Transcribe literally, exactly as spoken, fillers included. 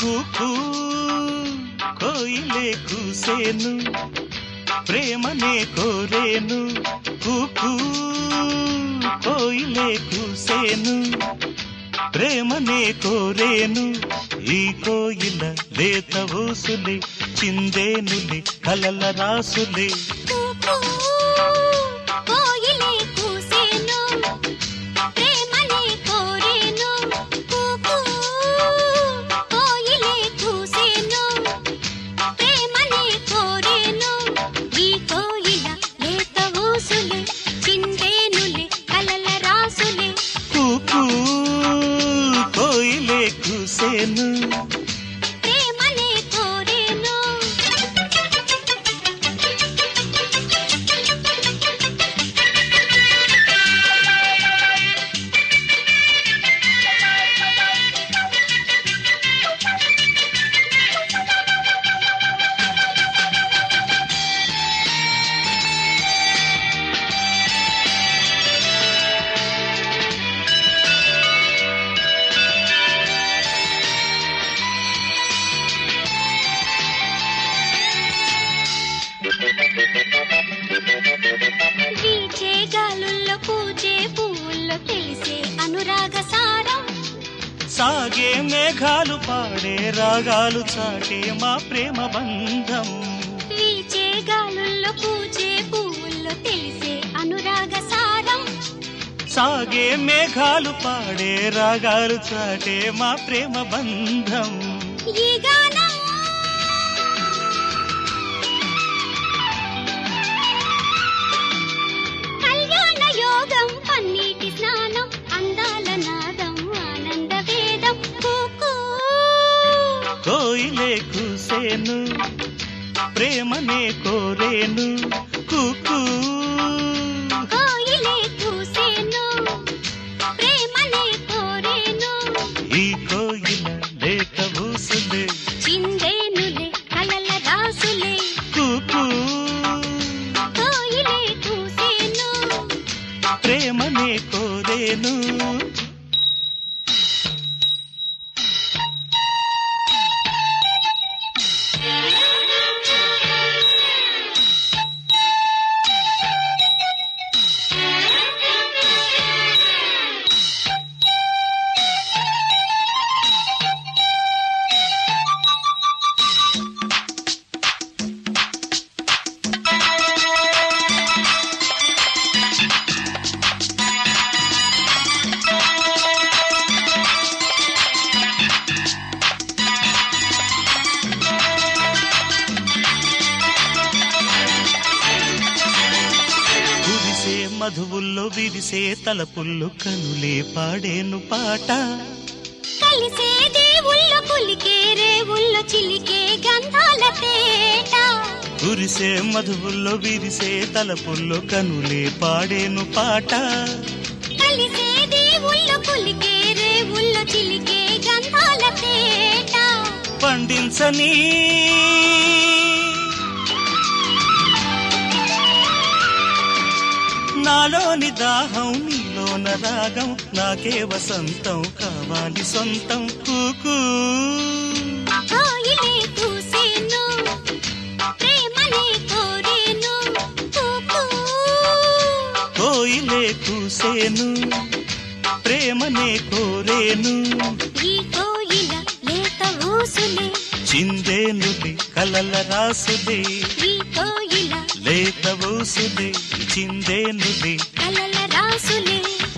కూకూ కోయిలే కూసేను ప్రేమనే కోరేను కూకూ కోయిలే కూసేను ప్రేమనే కోరేను ఈ కోయిల లేత ఊసులే చిందేనులే కలల రాసులే కోయిలే కూసేను ప్రేమనే కోరేను వీచే గాలుల్లో పూజే పువ్వుల్లో తెలిసే అనురాగ సారం సాగే మేఘాలు పాడే రాగాలు చాటే మా ప్రేమ బంధం వీచే గాలుల్లో పూజే పువ్వుల్లో తెలిసే అనురాగ సారం సాగే మేఘాలు పాడే రాగాలు చాటే మా ప్రేమ బంధం ఈ గానం యోగం పన్నీటి స్నానం అందాల నాదం ఆనంద వేదం కోయిలే కూసేను ప్రేమనే కోరేను కూకూ కోయిలే కూసేను ప్రేమనే కోరేను ఈ కోయిల లేత ఊసులే చిందేనులే కలల రాసులే కూకూ కోయిలే కూసేను ప్రేమనే కోరేను మధువుల్లో విరిసే తలపుల్లు కనులే పాడేను పాట కలిసే దేవుళ్ళ పులికే రేవుళ్ళ చిలికే గంధాల తేట కురిసే మధువుల్లో విరిసే తలపుల్లో కనులే పాడేను పాట కలిసే దేవుళ్ళ పులికే రేవుళ్ళ చిలికే గంధాల తేట పండించని నాలోని దాహం నీలోన రాగం నాకే వసంతం కావాలి సొంతం కూకూ కోయిలే కూసేను ప్రేమనే కోరేను కూకూ కోయిలే కూసేను ప్రేమనే కోరేను ఈ కోయిల లేత ఊసులే చిందేనులే కలల రాసులే ఈ కోయిల లేత ఊసులే చిందేనులే కలల రాసులే